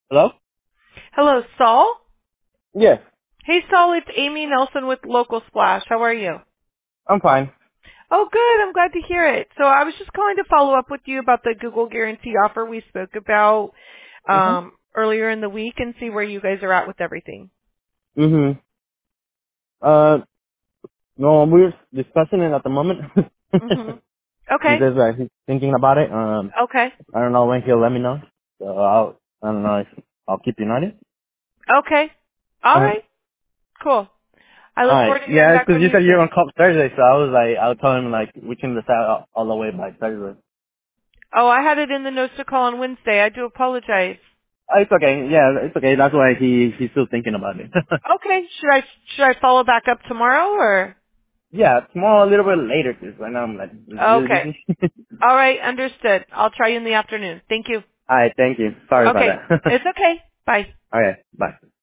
Hello? Hello, Saul? Yes, Hey, Saul, it's Amy Nelson with Local Splash. How are you? I'm fine. Oh, good. I'm glad to hear it. So I was just calling to follow up with you about the Google Guarantee offer we spoke about Mhm. earlier in the week and see where you guys are at with everything. Mhm. Uh, no, we're discussing it at the moment. Mm-hmm. He Okay. says that he's thinking about it. Okay. I don't know when he'll let me know. So I don't know if I'll keep you noted. Okay. All Uh-huh. right. Cool. I look Alright. forward to hearing Yeah, back 'cause from you you said you're soon. on call Thursday, so I was like, I'll tell him like we can decide all the way by Thursday. Oh, I had it in the notes to call on Wednesday. I do apologize. It's okay. Yeah, it's okay. That's why he's still thinking about it. Okay. Should I follow back up tomorrow or? Yeah, tomorrow a little bit later 'cause right now I'm like really Okay. busy. All right, understood. I'll try you in the afternoon. Thank you. Alright, thank you. Sorry about Okay. that. It's okay. Bye. Okay, bye.